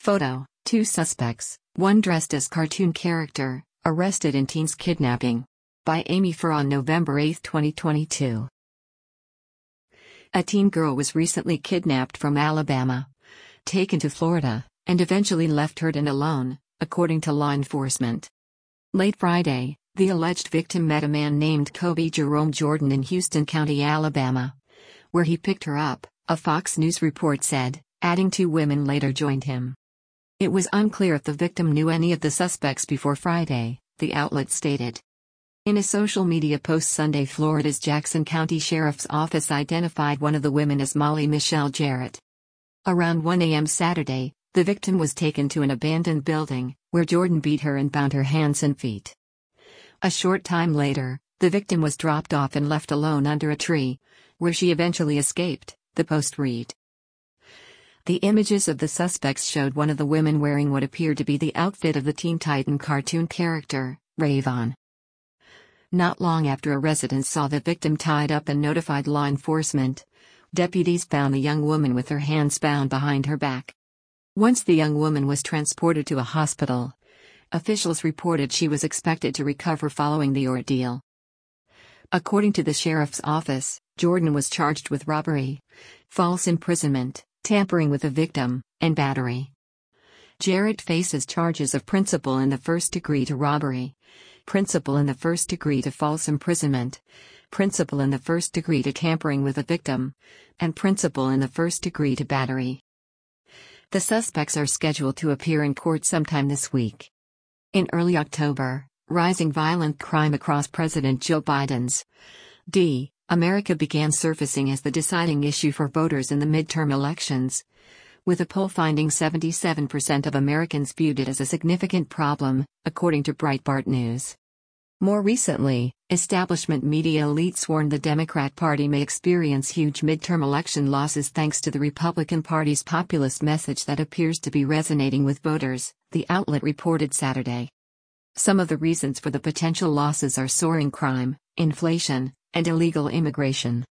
Photo: two suspects, one dressed as cartoon character, arrested in teen's kidnapping. By Amy Farr on November 8, 2022. A teen girl was recently kidnapped from Alabama, taken to Florida, and eventually left hurt and alone, according to law enforcement. Late Friday, the alleged victim met a man named Kobe Jerome Jordan in Houston County, Alabama, where he picked her up, a Fox News report said, adding 2 women later joined him. It was unclear if the victim knew any of the suspects before Friday, the outlet stated. In a social media post Sunday, Florida's Jackson County Sheriff's Office identified one of the women as Molly Michelle Jarrett. Around 1 a.m. Saturday, the victim was taken to an abandoned building, where Jordan beat her and bound her hands and feet. A short time later, the victim was dropped off and left alone under a tree, where she eventually escaped, the post read. The images of the suspects showed one of the women wearing what appeared to be the outfit of the Teen Titan cartoon character, Ravon. Not long after a resident saw the victim tied up and notified law enforcement, deputies found the young woman with her hands bound behind her back. Once the young woman was transported to a hospital, officials reported she was expected to recover following the ordeal. According to the sheriff's office, Jordan was charged with robbery, false imprisonment, tampering with a victim, and battery. Jarrett faces charges of principal in the first degree to robbery, principal in the first degree to false imprisonment, principal in the first degree to tampering with a victim, and principal in the first degree to battery. The suspects are scheduled to appear in court sometime this week. In early October, rising violent crime across President Joe Biden's America began surfacing as the deciding issue for voters in the midterm elections, with a poll finding 77% of Americans viewed it as a significant problem, according to Breitbart News. More recently, establishment media elites warned the Democrat Party may experience huge midterm election losses thanks to the Republican Party's populist message that appears to be resonating with voters, the outlet reported Saturday. Some of the reasons for the potential losses are soaring crime, inflation, and illegal immigration.